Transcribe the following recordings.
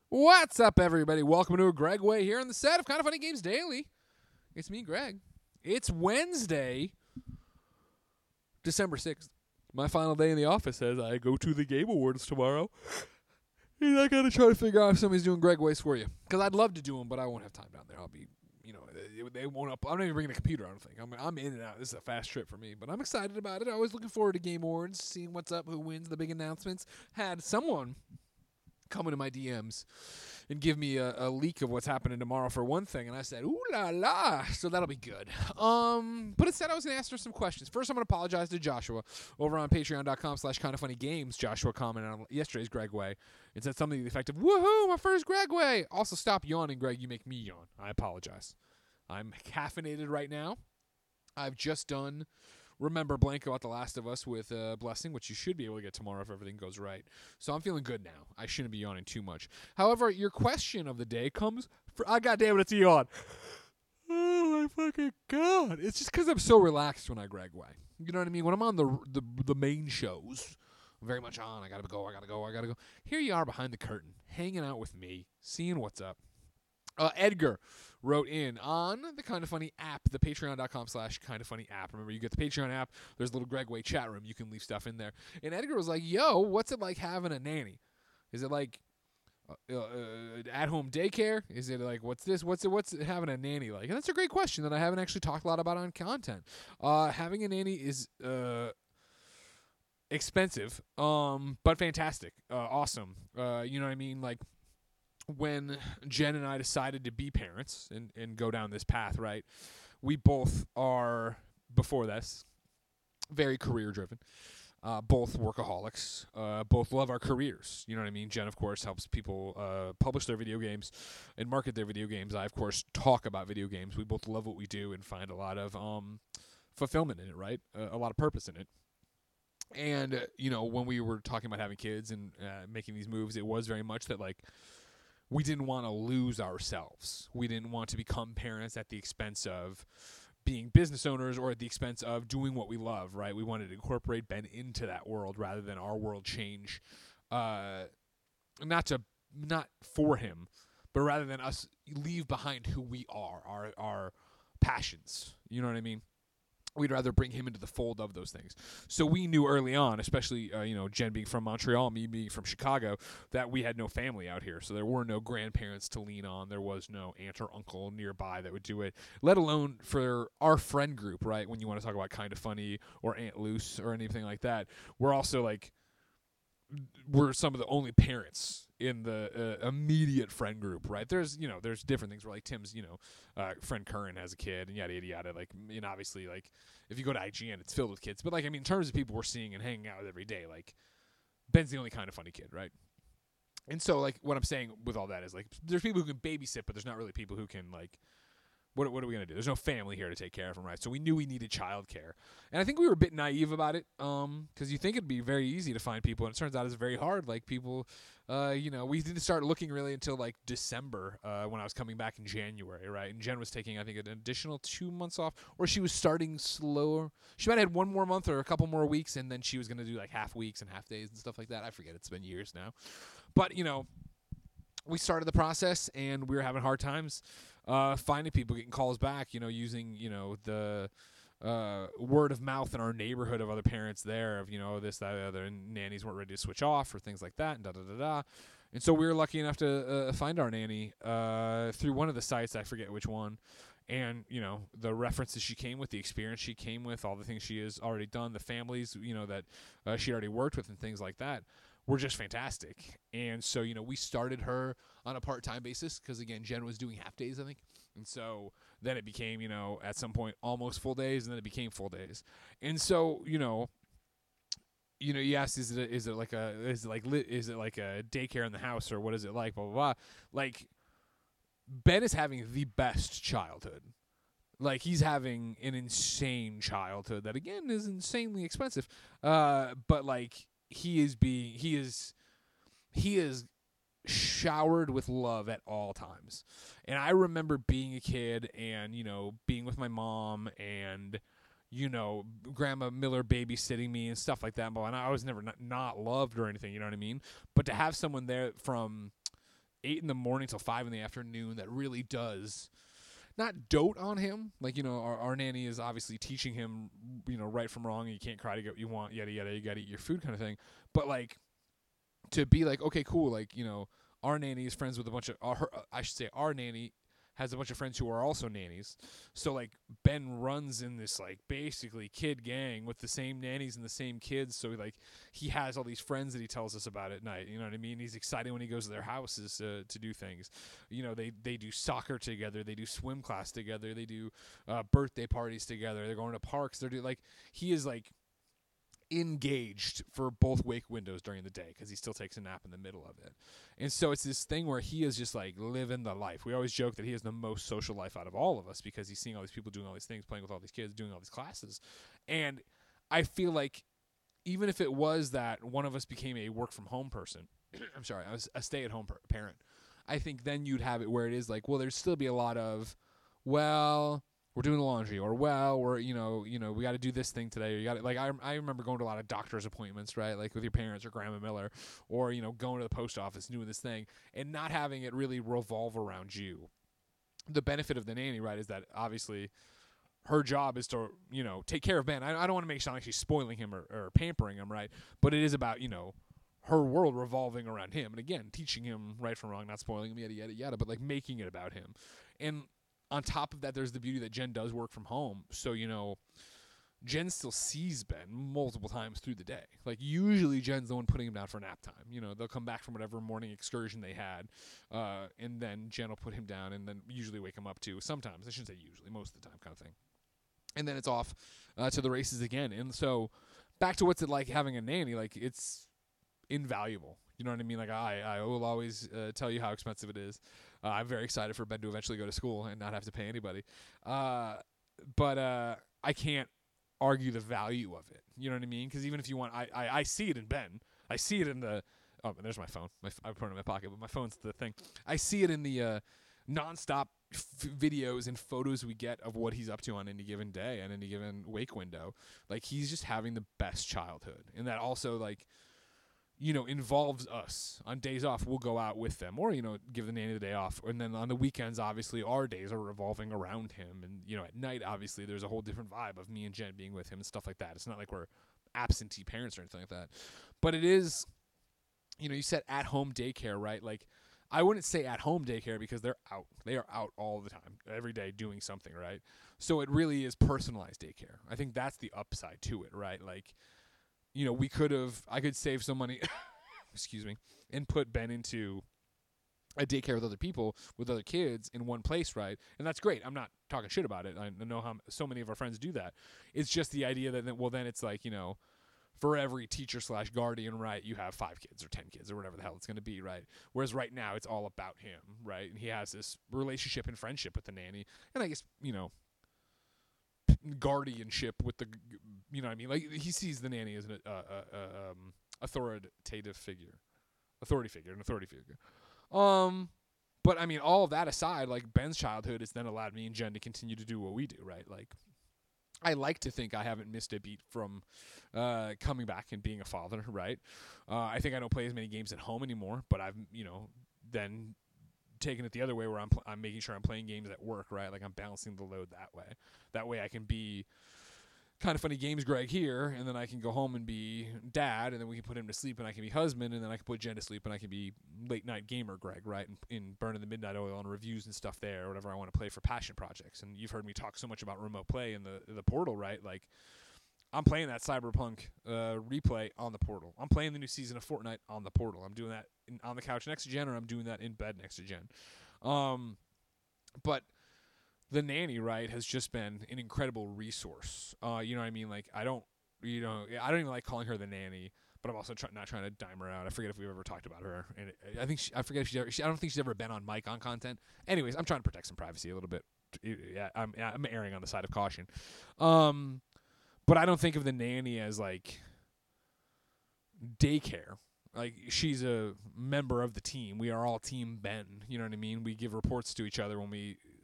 What's up, everybody? Welcome to a Greg Way here on the set of Kind of Funny Games Daily. It's me, Greg. It's Wednesday, December 6th. My final day in the office as I go to the Game Awards tomorrow. And I got to try to figure out if somebody's doing Greg Ways for you. Because I'd love to do them, but I won't have time down there. I'll be, they won't up. I'm not even bringing a computer, I don't think. I'm in and out. This is a fast trip for me. But I'm excited about it. I'm always looking forward to Game Awards, seeing what's up, who wins, the big announcements. Had someone come into my DMs and give me a leak of what's happening tomorrow for one thing, and I said, ooh la la, so that'll be good. But instead I was going to ask her some questions. First, I'm going to apologize to Joshua over on patreon.com/kindoffunnygames. Joshua commented on yesterday's Greg Way and said something to the effect of, woohoo, my first Greg Way. Also, stop yawning, Greg, you make me yawn. I apologize. I'm caffeinated right now. I've just done Remember Blanco at The Last of Us with Blessing, which you should be able to get tomorrow if everything goes right. So I'm feeling good now. I shouldn't be yawning too much. However, your question of the day comes God damn it, it's a yawn. Oh, my fucking God. It's just because I'm so relaxed when I Greg Way. You know what I mean? When I'm on the main shows, I'm very much on. I gotta go. Here you are behind the curtain, hanging out with me, seeing what's up. Edgar wrote in on the Kind of Funny app, the patreon.com/Kind of Funny app. Remember, you get the Patreon app. There's a little Greg Way chat room. You can leave stuff in there. And Edgar was like, yo, what's it like having a nanny? Is it like at-home daycare? Is it like, what's this? What's it having a nanny like? And that's a great question that I haven't actually talked a lot about on content. Having a nanny is expensive, but fantastic. Awesome. You know what I mean? Like, when Jen and I decided to be parents and go down this path, right, we both are, before this, very career-driven, both workaholics, both love our careers. You know what I mean? Jen, of course, helps people publish their video games and market their video games. I, of course, talk about video games. We both love what we do and find a lot of fulfillment in it, right? A lot of purpose in it. And, when we were talking about having kids and making these moves, it was very much that, like, we didn't want to lose ourselves. We didn't want to become parents at the expense of being business owners or at the expense of doing what we love, right? We wanted to incorporate Ben into that world rather than our world change, not for him, but rather than us leave behind who we are, our passions. You know what I mean? We'd rather bring him into the fold of those things. So we knew early on, especially, Jen being from Montreal, me being from Chicago, that we had no family out here. So there were no grandparents to lean on. There was no aunt or uncle nearby that would do it, let alone for our friend group, right? When you want to talk about Kind of Funny or Aunt Luce or anything like that, we're also like, we're some of the only parents in the immediate friend group, right? There's different things where, like, Tim's, friend Curran has a kid and yada, yada, yada. Like, obviously, like, if you go to IGN, it's filled with kids. But, like, in terms of people we're seeing and hanging out with every day, like, Ben's the only Kind of Funny kid, right? And so, like, what I'm saying with all that is, like, there's people who can babysit, but there's not really people who can, like, what are we going to do? There's no family here to take care of him, right? So we knew we needed childcare. And I think we were a bit naive about it, because you think it'd be very easy to find people, and it turns out it's very hard. Like, people, we didn't start looking really until, like, December, when I was coming back in January, right? And Jen was taking, I think, an additional 2 months off, or she was starting slower. She might have had one more month or a couple more weeks, and then she was going to do, like, half weeks and half days and stuff like that. I forget. It's been years now. But, we started the process, and we were having hard times finding people, getting calls back, using, the word of mouth in our neighborhood of other parents there of, this, that, the other, and nannies weren't ready to switch off or things like that, and da-da-da-da. And so we were lucky enough to find our nanny through one of the sites, I forget which one, and, the references she came with, the experience she came with, all the things she has already done, the families, that she already worked with and things like that, were just fantastic. And so, we started her on a part-time basis because, again, Jen was doing half days, I think. And so then it became, at some point almost full days, and then it became full days. And so, you asked, is it like a daycare in the house, or what is it like, blah, blah, blah. Like, Ben is having the best childhood. Like, he's having an insane childhood that, again, is insanely expensive. But, like, he is showered with love at all times. And I remember being a kid and, being with my mom and, Grandma Miller babysitting me and stuff like that. And I was never not loved or anything, you know what I mean? But to have someone there from 8 in the morning till 5 in the afternoon that really does not dote on him. Like, our nanny is obviously teaching him, right from wrong, and you can't cry to get what you want, yada, yada, you gotta eat your food kind of thing. But, like, to be like, okay, cool, like, our nanny is friends with a bunch of, our nanny has a bunch of friends who are also nannies. So, like, Ben runs in this, like, basically kid gang with the same nannies and the same kids. So, like, he has all these friends that he tells us about at night. You know what I mean? He's excited when he goes to their houses to do things. They do soccer together. They do swim class together. They do birthday parties together. They're going to parks. He is, like, engaged for both wake windows during the day because he still takes a nap in the middle of it. And so it's this thing where he is just like living the life. We always joke that he has the most social life out of all of us because he's seeing all these people doing all these things, playing with all these kids, doing all these classes. And I feel like even if it was that one of us became a work from home person, I'm sorry, I was a stay at home parent, I think then you'd have it where it is like, well, there'd still be a lot of, well, we're doing the laundry, or well, we're we got to do this thing today. Or you got like I remember going to a lot of doctor's appointments, right? Like with your parents or Grandma Miller, or going to the post office, doing this thing, and not having it really revolve around you. The benefit of the nanny, right, is that obviously her job is to take care of Ben. I don't want to make it sound like she's spoiling him or pampering him, right? But it is about her world revolving around him, and again, teaching him right from wrong, not spoiling him, yada yada yada, but like making it about him. And on top of that, there's the beauty that Jen does work from home. So, Jen still sees Ben multiple times through the day. Like, usually Jen's the one putting him down for nap time. They'll come back from whatever morning excursion they had, and then Jen will put him down and then usually wake him up too. Sometimes. I shouldn't say usually. Most of the time kind of thing. And then it's off to the races again. And so back to what's it like having a nanny. Like, it's invaluable. You know what I mean? Like, I will always tell you how expensive it is. I'm very excited for Ben to eventually go to school and not have to pay anybody. But I can't argue the value of it. You know what I mean? Because even if you want, I see it in Ben. I see it in the, oh, there's my phone. I put it in my pocket, but my phone's the thing. I see it in the nonstop videos and photos we get of what he's up to on any given day and any given wake window. Like, he's just having the best childhood. And that also, like, involves us. On days off, we'll go out with them or, give the nanny the day off. And then on the weekends, obviously, our days are revolving around him. And, at night, obviously, there's a whole different vibe of me and Jen being with him and stuff like that. It's not like we're absentee parents or anything like that. But it is, you said at-home daycare, right? Like, I wouldn't say at-home daycare because they're out. They are out all the time, every day doing something, right? So it really is personalized daycare. I think that's the upside to it, right? Like, I could save some money, excuse me, and put Ben into a daycare with other people, with other kids in one place, right? And that's great. I'm not talking shit about it. I know how so many of our friends do that. It's just the idea that, well, then it's like, for every teacher/guardian, right, you have 5 kids or 10 kids or whatever the hell it's going to be, right? Whereas right now it's all about him, right? And he has this relationship and friendship with the nanny. And I guess, guardianship with the, you know what I mean? Like, he sees the nanny as an authority figure. But I mean, all of that aside, like, Ben's childhood has then allowed me and Jen to continue to do what we do, right? Like, I like to think I haven't missed a beat from coming back and being a father, right? I think I don't play as many games at home anymore, but I've, then taking it the other way where I'm making sure I'm playing games at work, right? Like, I'm balancing the load that way. That way I can be Kind of Funny Games Greg here, and then I can go home and be dad, and then we can put him to sleep, and I can be husband, and then I can put Jen to sleep, and I can be late night gamer Greg, right? In Burning the Midnight Oil and reviews and stuff there, or whatever I want to play for passion projects. And you've heard me talk so much about remote play in the Portal, right? Like, I'm playing that Cyberpunk replay on the Portal. I'm playing the new season of Fortnite on the Portal. I'm doing that on the couch next to Jen, or I'm doing that in bed next to Jen. But the nanny, right, has just been an incredible resource. You know what I mean? Like, I don't even like calling her the nanny, but I'm also not trying to dime her out. I forget if we've ever talked about her. And I don't think she's ever been on mic on content. Anyways, I'm trying to protect some privacy a little bit. Yeah, I'm erring on the side of caution. But I don't think of the nanny as, like, daycare. Like, she's a member of the team. We are all Team Ben. You know what I mean? We give reports to each other when we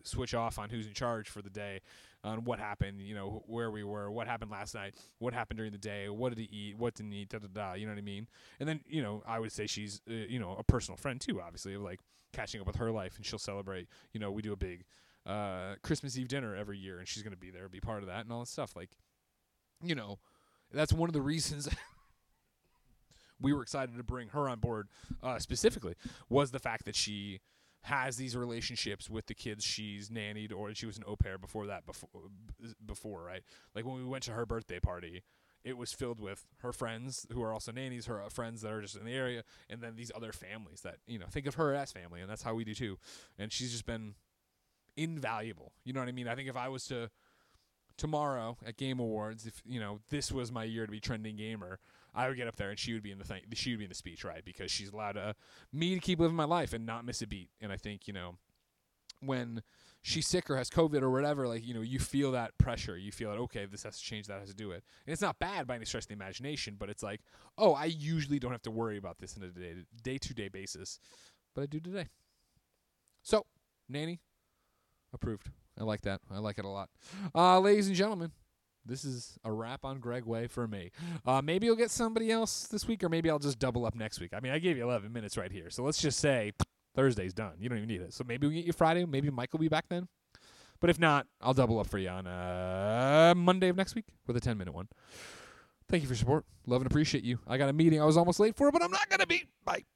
switch off on who's in charge for the day, on what happened, where we were, what happened last night, what happened during the day, what did he eat, what didn't he eat, you know what I mean? And then, I would say she's, a personal friend too, obviously, of like catching up with her life, and she'll celebrate, we do a big Christmas Eve dinner every year, and she's going to be there, be part of that and all that stuff. Like, that's one of the reasons we were excited to bring her on board specifically, was the fact that she has these relationships with the kids she's nannied, or she was an au pair before, right? Like when we went to her birthday party, it was filled with her friends who are also nannies, her friends that are just in the area, and then these other families that, think of her as family, and that's how we do too. And she's just been invaluable. You know what I mean? I think if I was to tomorrow at Game Awards, if this was my year to be trending gamer, I would get up there and she would be in the speech, right? Because she's allowed me to keep living my life and not miss a beat. And I think when she's sick or has COVID or whatever, like you feel that pressure. You feel that, okay, this has to change, that has to do it. And it's not bad by any stretch of the imagination, but it's like, oh, I usually don't have to worry about this on a day-to-day basis, but I do today. So, nanny, approved. I like that. I like it a lot. Ladies and gentlemen, this is a wrap on Greg Way for me. Maybe you'll get somebody else this week, or maybe I'll just double up next week. I mean, I gave you 11 minutes right here, so let's just say Thursday's done. You don't even need it. So maybe we get you Friday. Maybe Mike will be back then. But if not, I'll double up for you on Monday of next week with a 10-minute one. Thank you for your support. Love and appreciate you. I got a meeting I was almost late for, but I'm not going to be. Bye.